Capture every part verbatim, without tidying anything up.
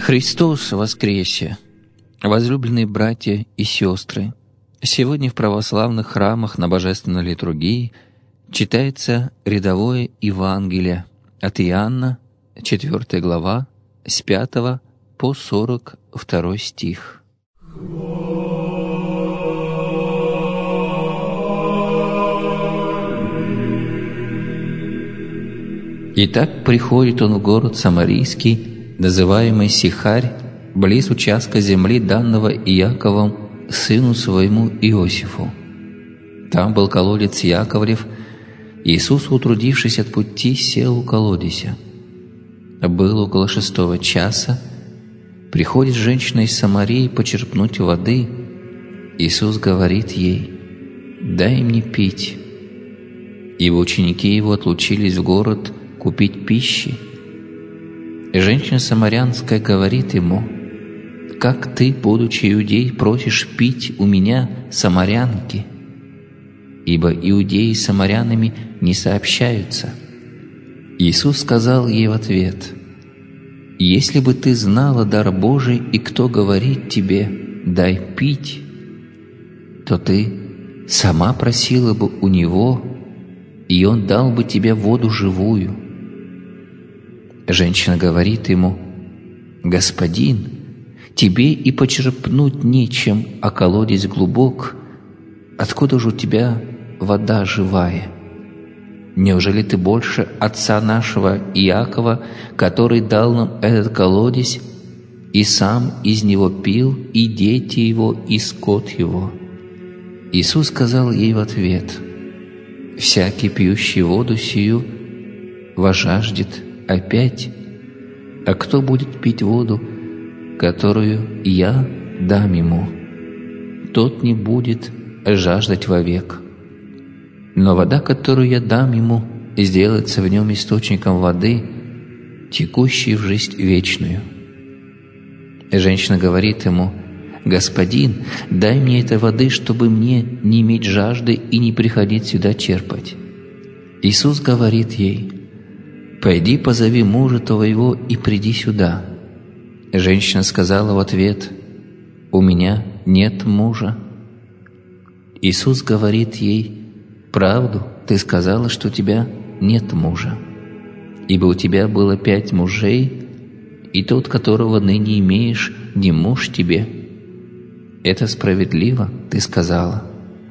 Христос воскресе! Возлюбленные братья и сестры! Сегодня в православных храмах на Божественной литургии читается рядовое Евангелие от Иоанна, четвёртая глава, с пятого по сорок второй стих. Итак, приходит он в город Самарийский, называемый Сихарь, близ участка земли, данного Иаковом сыну своему Иосифу. Там был колодец Яковлев. Иисус, утрудившись от пути, сел у колодезя. Было около шестого часа. Приходит женщина из Самарии почерпнуть воды. Иисус говорит ей: «Дай мне пить». Его ученики его отлучились в город купить пищи. И женщина самарянская говорит ему: «Как ты, будучи иудей, просишь пить у меня, самарянки? Ибо иудеи с самарянами не сообщаются». Иисус сказал ей в ответ: «Если бы ты знала дар Божий, и кто говорит тебе: дай пить, то ты сама просила бы у Него, и Он дал бы тебе воду живую». Женщина говорит ему: «Господин, тебе и почерпнуть нечем, а колодец глубок. Откуда же у тебя вода живая? Неужели ты больше отца нашего Иакова, который дал нам этот колодец, и сам из него пил, и дети его, и скот его?» Иисус сказал ей в ответ: «Всякий, пьющий воду сию, возжаждет опять, а кто будет пить воду, которую я дам ему, тот не будет жаждать вовек. Но вода, которую я дам ему, сделается в нем источником воды, текущей в жизнь вечную». Женщина говорит ему: «Господин, дай мне этой воды, чтобы мне не иметь жажды и не приходить сюда черпать». Иисус говорит ей: «Пойди, позови мужа твоего и приди сюда». Женщина сказала в ответ: «У меня нет мужа». Иисус говорит ей: «Правду ты сказала, что у тебя нет мужа, ибо у тебя было пять мужей, и тот, которого ныне имеешь, не муж тебе. Это справедливо, ты сказала».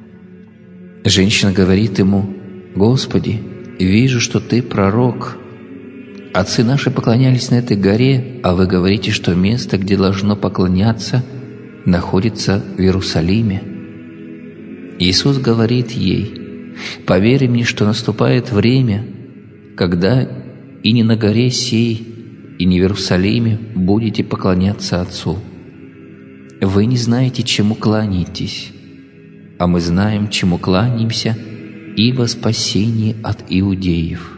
Женщина говорит ему: «Господи, вижу, что ты пророк. Отцы наши поклонялись на этой горе, а вы говорите, что место, где должно поклоняться, находится в Иерусалиме». Иисус говорит ей: «Поверь мне, что наступает время, когда и не на горе сей, и не в Иерусалиме будете поклоняться Отцу. Вы не знаете, чему кланяетесь, а мы знаем, чему кланяемся, ибо спасение от иудеев.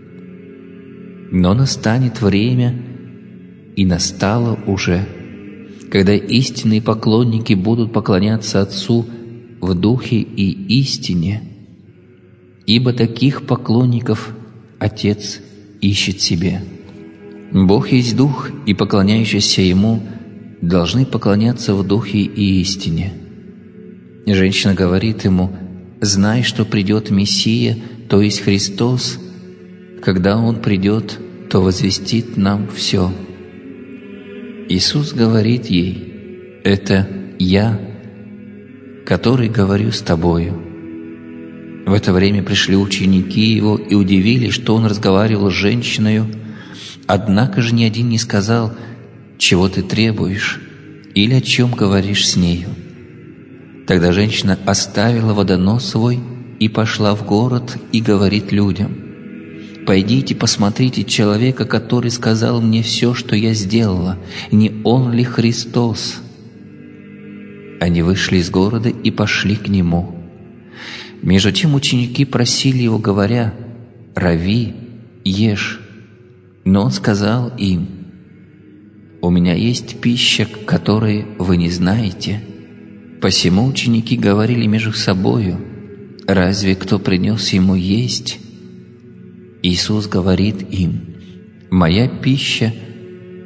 Но настанет время, и настало уже, когда истинные поклонники будут поклоняться Отцу в духе и истине, ибо таких поклонников Отец ищет себе. Бог есть Дух, и поклоняющиеся Ему должны поклоняться в духе и истине». Женщина говорит ему: «Знай, что придет Мессия, то есть Христос. Когда Он придет, то возвестит нам все». Иисус говорит ей: «Это Я, который говорю с тобою». В это время пришли ученики Его и удивились, что Он разговаривал с женщиною. Однако же ни один не сказал: «Чего ты требуешь?» или «О чем говоришь с нею?» Тогда женщина оставила водонос свой и пошла в город и говорит людям: «Пойдите, посмотрите человека, который сказал мне все, что я сделала. Не он ли Христос?» Они вышли из города и пошли к Нему. Между тем ученики просили Его, говоря: «Рави, ешь». Но Он сказал им: «У меня есть пища, которой вы не знаете». Посему ученики говорили между собою: «Разве кто принес Ему есть?» Иисус говорит им: «Моя пища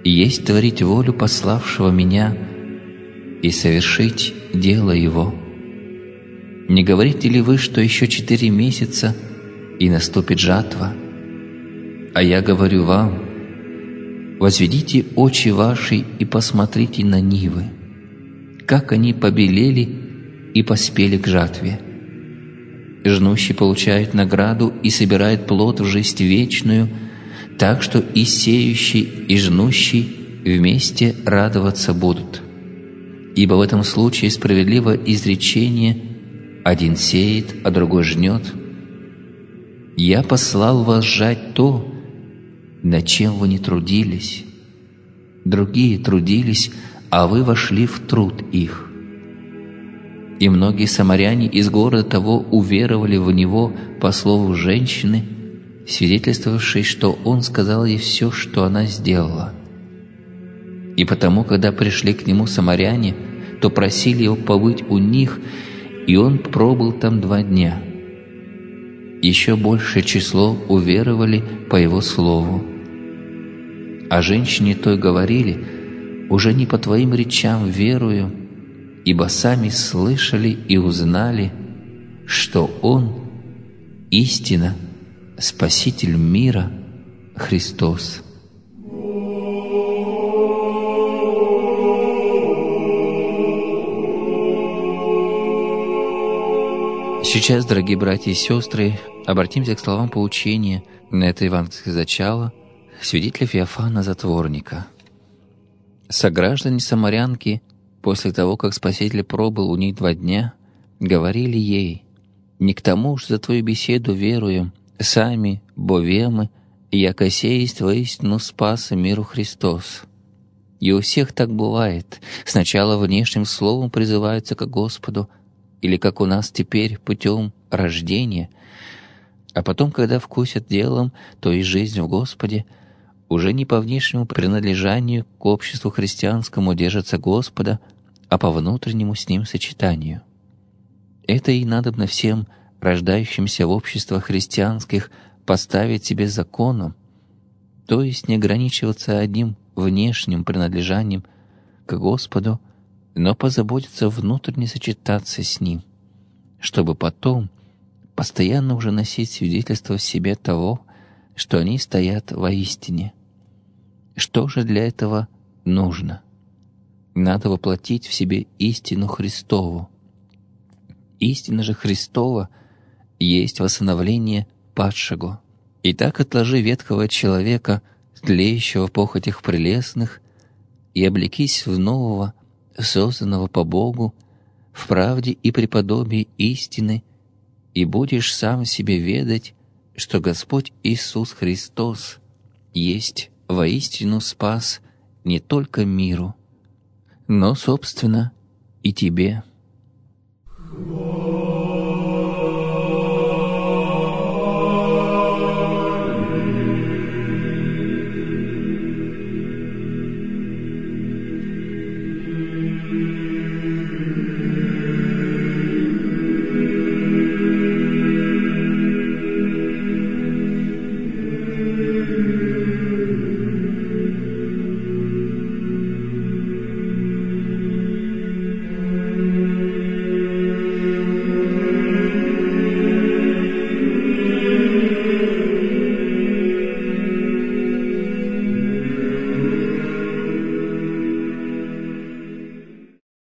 есть творить волю пославшего Меня и совершить дело Его. Не говорите ли вы, что еще четыре месяца, и наступит жатва? А я говорю вам, возведите очи ваши и посмотрите на нивы, как они побелели и поспели к жатве. Жнущий получает награду и собирает плод в жизнь вечную, так что и сеющий, и жнущий вместе радоваться будут. Ибо в этом случае справедливо изречение: один сеет, а другой жнет. Я послал вас жать то, над чем вы не трудились. Другие трудились, а вы вошли в труд их. И многие самаряне из города того уверовали в Него по слову женщины, свидетельствовавшей, что Он сказал ей все, что она сделала. И потому, когда пришли к Нему самаряне, то просили Его побыть у них, и Он пробыл там два дня. Еще большее число уверовали по Его слову. А женщине той говорили: «Уже не по Твоим речам верую, ибо сами слышали и узнали, что Он истинно Спаситель мира Христос». Сейчас, дорогие братья и сестры, обратимся к словам поучения на это евангельское зачало свидетеля Феофана Затворника. Сограждане самарянки, после того, как Спаситель пробыл у них два дня, говорили ей: «Не к тому ж за твою беседу веруем, сами, бо вемы, яко сесть воистину спаса миру Христос». И у всех так бывает. Сначала внешним словом призываются к Господу, или как у нас теперь путем рождения, а потом, когда вкусят делом, то и жизнь в Господе, уже не по внешнему принадлежанию к обществу христианскому держатся Господа, а по внутреннему с Ним сочетанию. Это и надобно всем рождающимся в обществах христианских поставить себе законом, то есть не ограничиваться одним внешним принадлежанием к Господу, но позаботиться внутренне сочетаться с Ним, чтобы потом постоянно уже носить свидетельство в себе того, что они стоят воистине. Что же для этого нужно? Надо воплотить в себе истину Христову. Истина же Христова есть восстановление падшего. Итак, отложи ветхого человека, тлеющего в похотях прелестных, и облекись в нового, созданного по Богу, в правде и преподобии истины, и будешь сам себе ведать, что Господь Иисус Христос есть воистину спас не только миру, но, собственно, и тебе.